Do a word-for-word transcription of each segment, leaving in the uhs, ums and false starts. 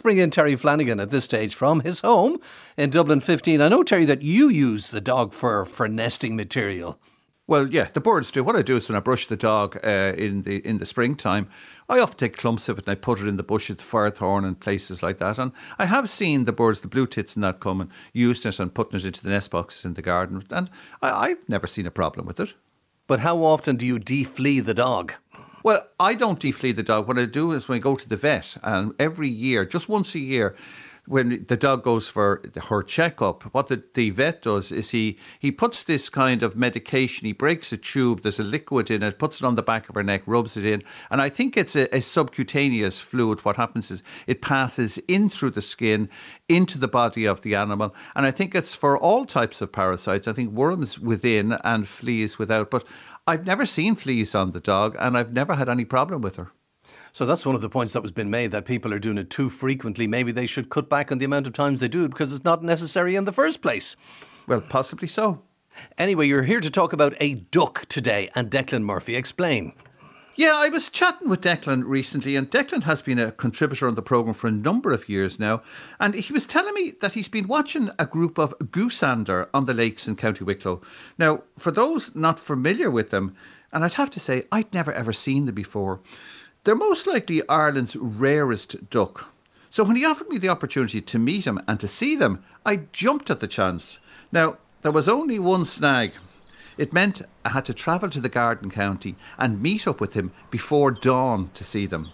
bring in Terry Flanagan at this stage from his home in Dublin fifteen. I know, Terry, that you use the dog fur for nesting material. Well, yeah, the birds do. What I do is when I brush the dog uh, in the in the springtime, I often take clumps of it and I put it in the bushes, the firethorn and places like that. And I have seen the birds, the blue tits and that, come and using it and putting it into the nest boxes in the garden. And I, I've never seen a problem with it. But how often do you deflea the dog? Well, I don't deflea the dog. What I do is when I go to the vet, and every year, just once a year, when the dog goes for her checkup, what the, the vet does is he, he puts this kind of medication, he breaks a tube, there's a liquid in it, puts it on the back of her neck, rubs it in, and I think it's a, a subcutaneous fluid. What happens is it passes in through the skin, into the body of the animal, and I think it's for all types of parasites. I think worms within and fleas without, but I've never seen fleas on the dog, and I've never had any problem with her. So that's one of the points that was been made, that people are doing it too frequently. Maybe they should cut back on the amount of times they do it because it's not necessary in the first place. Well, possibly so. Anyway, you're here to talk about a duck today, and Declan Murphy. Explain. Yeah, I was chatting with Declan recently, and Declan has been a contributor on the programme for a number of years now, and he was telling me that he's been watching a group of goosander on the lakes in County Wicklow. Now, for those not familiar with them, and I'd have to say I'd never ever seen them before, they're most likely Ireland's rarest duck. So when he offered me the opportunity to meet him and to see them, I jumped at the chance. Now, there was only one snag. It meant I had to travel to the Garden County and meet up with him before dawn to see them.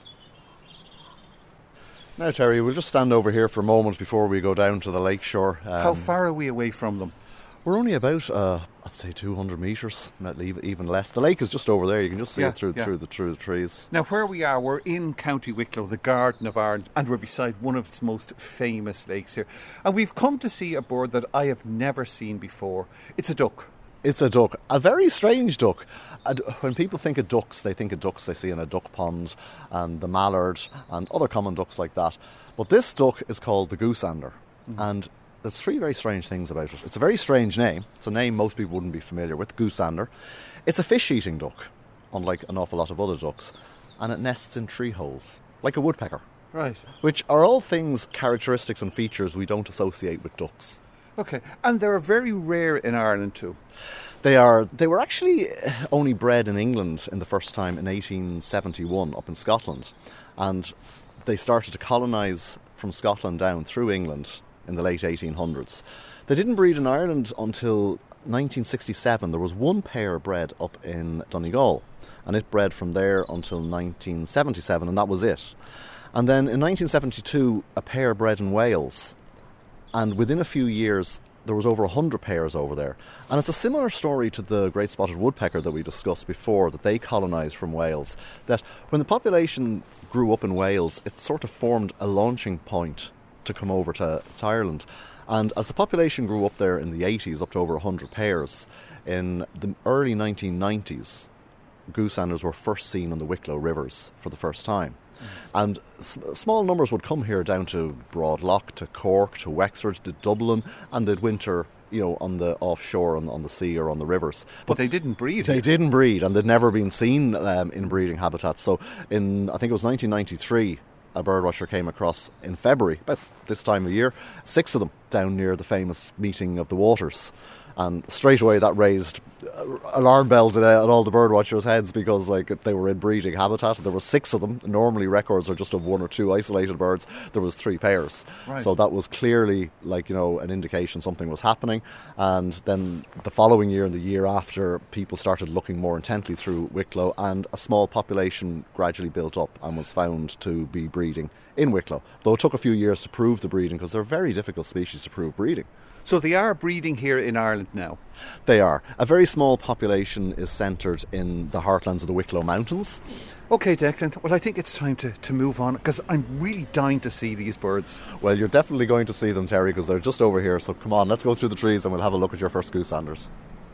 Now, Terry, we'll just stand over here for a moment before we go down to the lakeshore. Um, How far are we away from them? We're only about, uh, I'd say, two hundred metres, even less. The lake is just over there. You can just see yeah, it through, yeah. through, the, through the trees. Now, where we are, we're in County Wicklow, the Garden of Ireland, and we're beside one of its most famous lakes here. And we've come to see a bird that I have never seen before. It's a duck. It's a duck, a very strange duck. When people think of ducks, they think of ducks they see in a duck pond, and the mallard and other common ducks like that. But this duck is called the goosander, mm-hmm. and there's three very strange things about it. It's a very strange name. It's a name most people wouldn't be familiar with, goosander. It's a fish-eating duck, unlike an awful lot of other ducks, and it nests in tree holes, like a woodpecker. Right. Which are all things, characteristics and features we don't associate with ducks. Okay, and they're very rare in Ireland too. They are. They were actually only bred in England in the first time in eighteen seventy-one up in Scotland, and they started to colonise from Scotland down through England in the late eighteen hundreds. They didn't breed in Ireland until nineteen sixty-seven. There was one pair bred up in Donegal, and it bred from there until nineteen seventy-seven, and that was it. And then in nineteen seventy-two, a pair bred in Wales, and within a few years there was over one hundred pairs over there. And it's a similar story to the great spotted woodpecker that we discussed before, that they colonised from Wales, that when the population grew up in Wales, it sort of formed a launching point to come over to, to Ireland. And as the population grew up there in the eighties, up to over one hundred pairs, in the early nineteen nineties, goosanders were first seen on the Wicklow rivers for the first time. And s- small numbers would come here down to Broadloch, to Cork, to Wexford, to Dublin, and they'd winter, you know, on the offshore, on, on the sea or on the rivers. But, but they didn't breed. They here. didn't breed, and they'd never been seen um, in breeding habitats. So in, I think it was nineteen ninety-three, a birdwatcher came across in February, about this time of year, six of them down near the famous Meeting of the Waters. And straight away that raised alarm bells at all the birdwatchers' heads, because like they were in breeding habitat. There were six of them. Normally records are just of one or two isolated birds. There was three pairs. Right. So that was clearly, like, you know, an indication something was happening. And then the following year and the year after, people started looking more intently through Wicklow, and a small population gradually built up and was found to be breeding in Wicklow. Though it took a few years to prove the breeding, because they're a very difficult species to prove breeding. So they are breeding here in Ireland now? They are. A very small population is centred in the heartlands of the Wicklow Mountains. OK, Declan, well, I think it's time to, to move on, because I'm really dying to see these birds. Well, you're definitely going to see them, Terry, because they're just over here. So come on, let's go through the trees and we'll have a look at your first goosanders.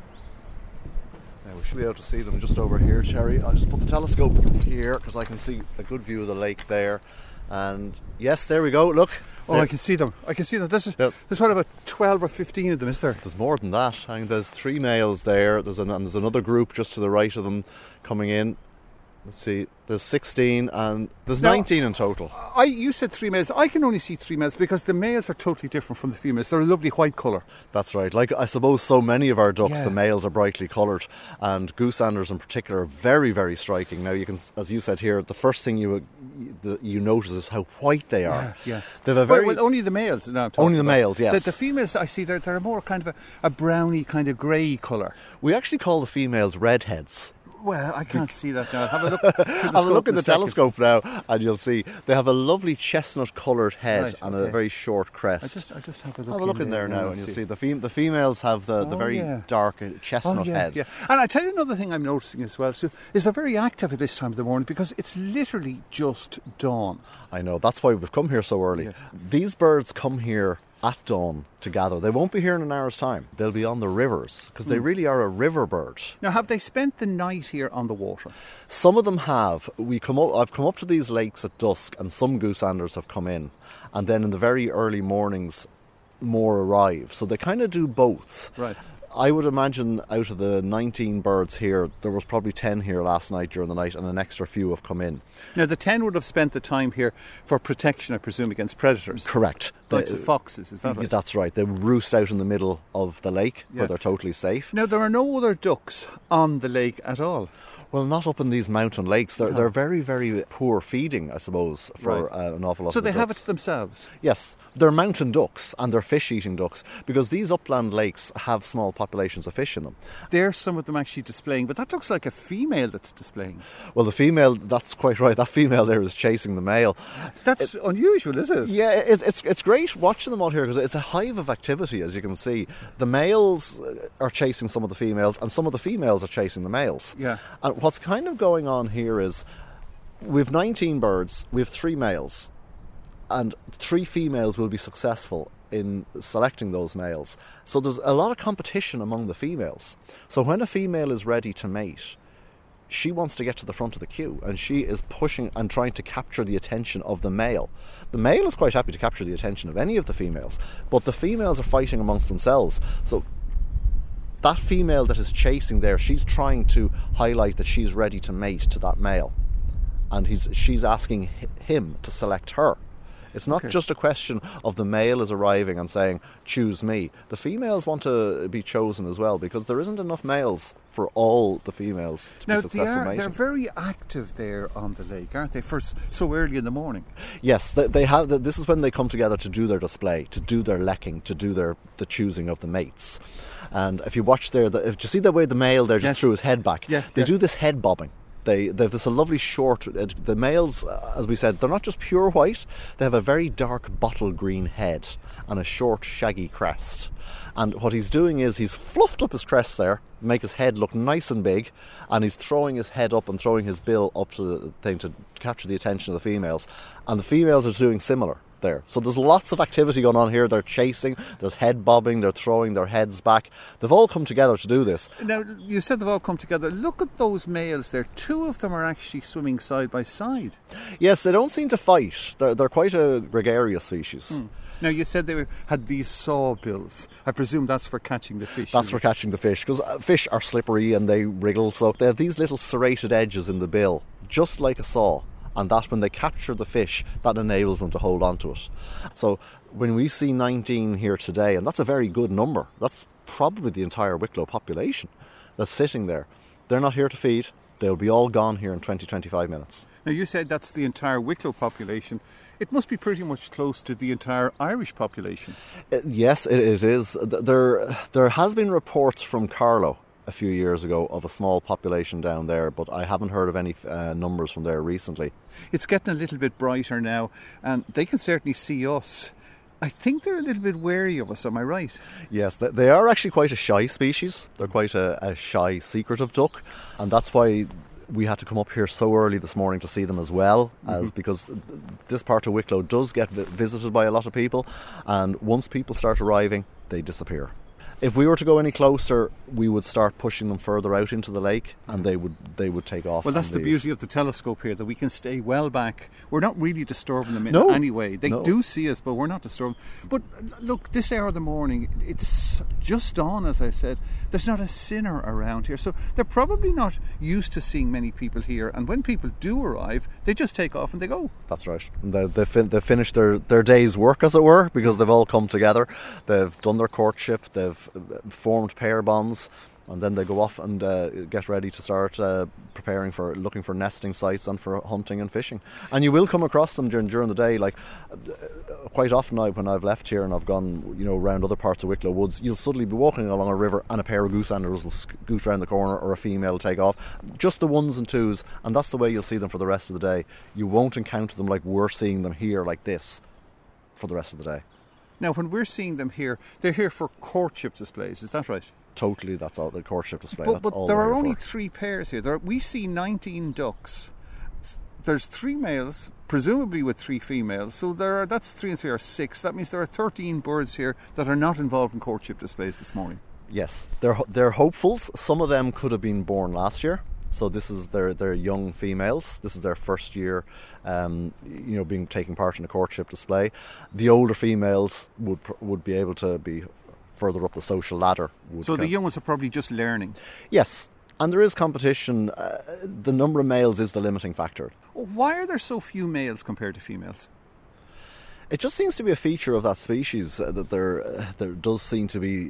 Now, we should be able to see them just over here, Terry. I'll just put the telescope here, because I can see a good view of the lake there. And yes, there we go, look. Oh, there. I can see them. I can see them. This is Yep. there's what, about twelve or fifteen of them, is there? There's more than that. I mean, there's three males there. There's an, and there's another group just to the right of them coming in. Let's see, there's sixteen and there's Now, nineteen in total. I you said three males. I can only see three males because the males are totally different from the females. They're a lovely white colour. That's right. Like I suppose so many of our ducks, Yeah. the males are brightly coloured, and gooseanders in particular are very, very striking. Now you can, as you said here, the first thing you the, you notice is how white they are. Yeah, yeah. They have a very well, well, only the males. No, I'm talking Only the about. males, yes. The, the females, I see, they're, they're more kind of a, a browny, kind of grey colour. we actually call the females redheads. Well, I can't see that now. Have a look. through the Have a scope look in at the a second. telescope now, and you'll see they have a lovely chestnut-coloured head Right, and okay. a very short crest. I just, I just have a look. Have a look in there now, now and you'll see the fem- the females have the, the Oh, very yeah. dark uh, Oh, chestnut yeah, head. yeah. And I tell you another thing I'm noticing as well, Sue, is they're very active at this time of the morning because it's literally just dawn. I know, that's why we've come here so early. Yeah. These birds come here at dawn to gather. They won't be here in an hour's time. They'll be on the rivers, because Hmm. they really are a river bird. Now, have they spent the night here on the water? Some of them have. We come up, I've come up to these lakes at dusk, and some gooseanders have come in. And then in the very early mornings, more arrive. So they kind of do both. Right. I would imagine out of the nineteen birds here, there was probably ten here last night during the night, and an extra few have come in. Now, the ten would have spent the time here for protection, I presume, against predators. Correct. Like They- the foxes, is that right? That's right. They roost out in the middle of the lake Yeah. where they're totally safe. Now, there are no other ducks on the lake at all. Well, not up in these mountain lakes. They're, they're very, very poor feeding, I suppose, for Right. uh, an awful lot So of the they have it ducks. to themselves. Yes, they're mountain ducks and they're fish-eating ducks, because these upland lakes have small populations of fish in them. There's some of them actually displaying, but that looks like a female that's displaying. Well, the female, that's quite right, that female there is chasing the male. That's unusual, is it? Yeah, it, it's it's great watching them out here, because it's a hive of activity, as you can see. The males are chasing some of the females, and some of the females are chasing the males. Yeah. And what's kind of going on here is, we've nineteen birds, we've three males, and three females will be successful in selecting those males. So there's a lot of competition among the females. So when a female is ready to mate, she wants to get to the front of the queue, and she is pushing and trying to capture the attention of the male. The male is quite happy to capture the attention of any of the females, but the females are fighting amongst themselves. So that female that is chasing there, she's trying to highlight that she's ready to mate to that male, and he's she's asking hi- him to select her. It's not Okay. just a question of the male is arriving and saying, choose me. The females want to be chosen as well, because there isn't enough males for all the females to Now, be they successful are, mating. they're very active there on the lake, aren't they, for s- so early in the morning? Yes, they, they have. This is when they come together to do their display, to do their lecking, to do their the choosing of the mates. And if you watch there, the, if you see the way the male there just Yes. threw his head back, Yeah, they yeah. do this head bobbing. They they have this a lovely short. Uh, the males, uh, as we said, they're not just pure white. They have a very dark bottle green head and a short shaggy crest. And what he's doing is he's fluffed up his crest there, make his head look nice and big, and he's throwing his head up and throwing his bill up to the thing to capture the attention of the females. And the females are doing similar there. So there's lots of activity going on here. They're chasing, there's head bobbing, they're throwing their heads back. They've all come together to do this. Now, you said they've all come together. Look at those males there. Two of them are actually swimming side by side. Yes, they don't seem to fight. They're, they're quite a gregarious species. Now, you said they were, had these saw bills. I presume that's for catching the fish. That's is for it? catching the fish, because fish are slippery and they wriggle, so they have these little serrated edges in the bill, just like a saw, and that when they capture the fish, that enables them to hold on to it. So when we see nineteen here today, and that's a very good number, that's probably the entire Wicklow population that's sitting there. They're not here to feed, they'll be all gone here in twenty to twenty-five minutes. Now, you said that's the entire Wicklow population. It must be pretty much close to the entire Irish population. Uh, yes, it, it is. Th- There, there has been reports from Carlow a few years ago of a small population down there, but I haven't heard of any uh, numbers from there recently. It's getting a little bit brighter now, and they can certainly see us. I think they're a little bit wary of us, am I right? Yes, th- they are actually quite a shy species. They're quite a, a shy, secretive duck, and that's why we had to come up here so early this morning to see them as well, as because th- this part of Wicklow does get vi- visited by a lot of people, and once people start arriving, they disappear. If we were to go any closer, we would start pushing them further out into the lake, and they would they would take off. Well, that's and the leave. beauty of the telescope here, that we can stay well back. We're not really disturbing them in No. any way. They No. do see us, but we're not disturbing. But uh, look, this hour of the morning, it's just dawn, as I said. There's not a sinner around here, so they're probably not used to seeing many people here. And when people do arrive, they just take off and they go. That's right. And They, they've, fin- they've finished their, their day's work, as it were, because they've all come together. They've done their courtship, they've uh, formed pair bonds, and then they go off and uh, get ready to start uh, preparing for looking for nesting sites and for hunting and fishing. And you will come across them during during the day. Like uh, quite often, I, when I've left here and I've gone, you know, around other parts of Wicklow Woods, you'll suddenly be walking along a river and a pair of gooseanders will scoot around the corner, or a female will take off. Just the ones and twos, and that's the way you'll see them for the rest of the day. You won't encounter them like we're seeing them here, like this, for the rest of the day. Now, when we're seeing them here, they're here for courtship displays. Is that right? Totally, that's all the courtship display. But, that's but all there they're are here only for. three pairs here. There are, we see nineteen ducks. There's three males, presumably with three females. So there are, that's three and three are six. That means there are thirteen birds here that are not involved in courtship displays this morning. Yes, they're ho- they're hopefuls. Some of them could have been born last year. So this is their their young females. This is their first year, um, you know, being taking part in a courtship display. The older females would pr- would be able to be further up the social ladder. Would So the count. young ones are probably just learning. Yes, and there is competition. Uh, the number of males is the limiting factor. Why are there so few males compared to females? It just seems to be a feature of that species uh, that there uh, there does seem to be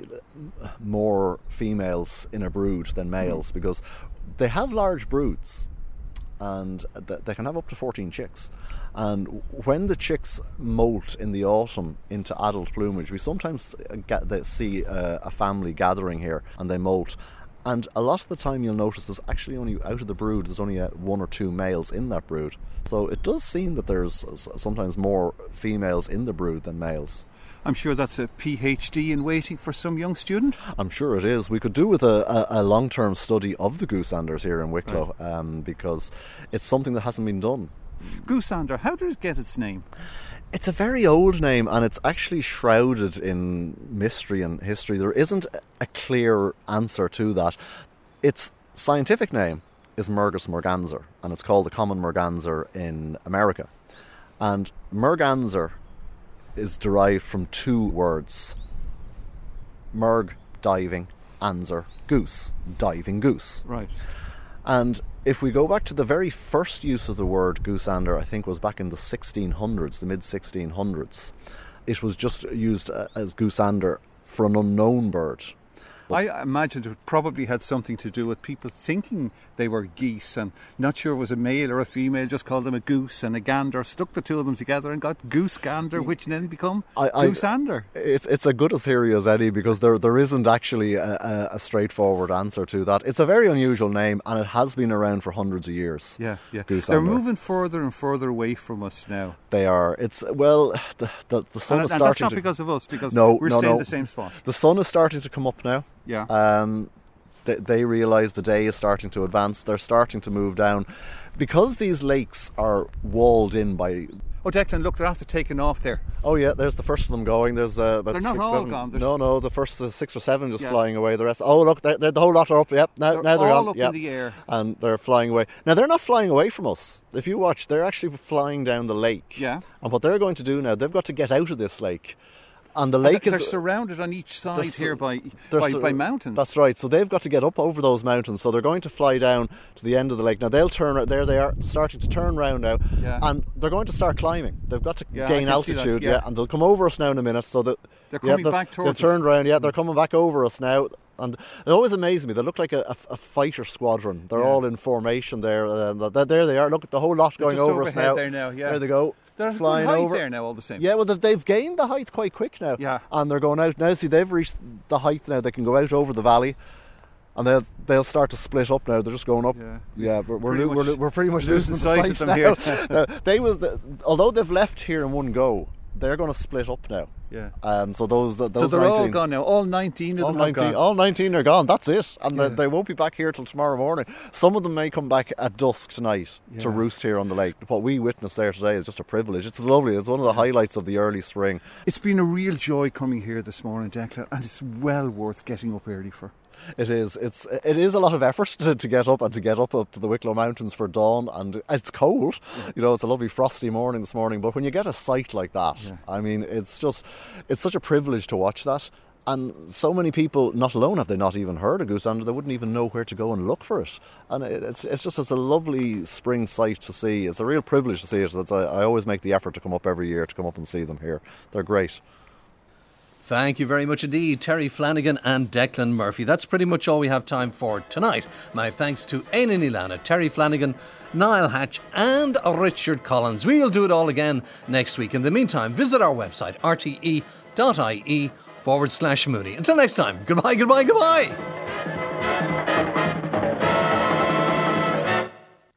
more females in a brood than males, mm. because they have large broods, and th- they can have up to fourteen chicks. And when the chicks molt in the autumn into adult plumage, we sometimes get, they see uh, a family gathering here, and they molt. And a lot of the time you'll notice there's actually only, out of the brood, there's only uh, one or two males in that brood. So it does seem that there's sometimes more females in the brood than males. I'm sure that's a PhD in waiting for some young student. I'm sure it is. We could do with a, a, a long-term study of the gooseanders here in Wicklow, right. um, because it's something that hasn't been done. Goosander, how did it get its name? It's a very old name, and it's actually shrouded in mystery and history. There isn't a clear answer to that. Its scientific name is Mergus merganser, and it's called the common merganser in America. And merganser is derived from two words. Merg, diving, anser, goose, diving goose. Right. And if we go back to the very first use of the word goosander, I think was back in the sixteen hundreds, the mid sixteen hundreds. It was just used uh, as goosander for an unknown bird. I imagined it probably had something to do with people thinking they were geese and not sure it was a male or a female, just called them a goose and a gander, stuck the two of them together and got goose gander, which then become I, I, goosander. It's it's a good a theory as any, because there there isn't actually a, a, a straightforward answer to that. It's a very unusual name, and it has been around for hundreds of years. Yeah, yeah. Goosander. They're moving further and further away from us now. They are. It's well, the the, the sun and, is and starting. That's not to, because of us, because no, we're no, staying no. in the same spot. The sun is starting to come up now. Yeah. Um, they, they realise the day is starting to advance. They're starting to move down. Because these lakes are walled in by... Oh, Declan, look, they're after taking off there. Oh, yeah, there's the first of them going. There's uh, about They're not six, all seven. gone. There's... No, no, the first uh, six or seven just yeah. flying away. The rest... Oh, look, they're, they're, the whole lot are up. Yep, now they're, now they're all gone. up Yep. in the air. And they're flying away. Now, they're not flying away from us. If you watch, they're actually flying down the lake. Yeah. And what they're going to do now, they've got to get out of this lake. And the And lake they're is... surrounded on each side su- here by by, su- by mountains. That's right. So they've got to get up over those mountains. So they're going to fly down to the end of the lake. Now they'll turn. There they are, starting to turn round now, Yeah. and they're going to start climbing. They've got to Yeah, I gain can see that, altitude, yeah. and they'll come over us now in a minute. So that They're yeah, coming they've- back towards They've turned us. round. Yeah, they're coming back over us now. And it always amazes me. They look like a, a, a fighter squadron. They're Yeah. all in formation there. Uh, there they are. Look at the whole lot They're going just over us overhead now. there now, yeah. There they go. They're flying at a good height over there now, all the same. Yeah, well, they've, they've gained the height quite quick now. Yeah. And they're going out now. See, they've reached the height now. They can go out over the valley, and they'll they'll start to split up now. They're just going up. Yeah. Yeah, we're we're, Pretty lo- we're, much we're pretty much losing losing sight sight of them now. here. Now, they was the, although they've left here in one go, they're going to split up now. Yeah. Um, so those those so they're nineteen, all gone now. All nineteen of all them have nineteen, gone. all nineteen are gone. That's it, and Yeah. they, they won't be back here till tomorrow morning. Some of them may come back at dusk tonight to Yeah. roost here on the lake. What we witnessed there today is just a privilege. It's lovely. It's one of the highlights of the early spring. It's been a real joy coming here this morning, Declan, and it's well worth getting up early for. It is. It's it is a lot of effort to, to get up and to get up up to the Wicklow Mountains for dawn, and it's cold. Yeah. You know, it's a lovely frosty morning this morning. But when you get a sight like that, yeah. I mean, it's just it's such a privilege to watch that. And so many people, not alone have they not even heard of Goosander, they wouldn't even know where to go and look for it. And it's it's just it's a lovely spring sight to see. It's a real privilege to see it. That's, I, I always make the effort to come up every year to come up and see them here. They're great. Thank you very much indeed, Terry Flanagan and Declan Murphy. That's pretty much all we have time for tonight. My thanks to Éanna Ní Latha, Terry Flanagan, Niall Hatch and Richard Collins. We'll do it all again next week. In the meantime, visit our website, r t e dot i e forward slash Mooney. Until next time, goodbye, goodbye, goodbye.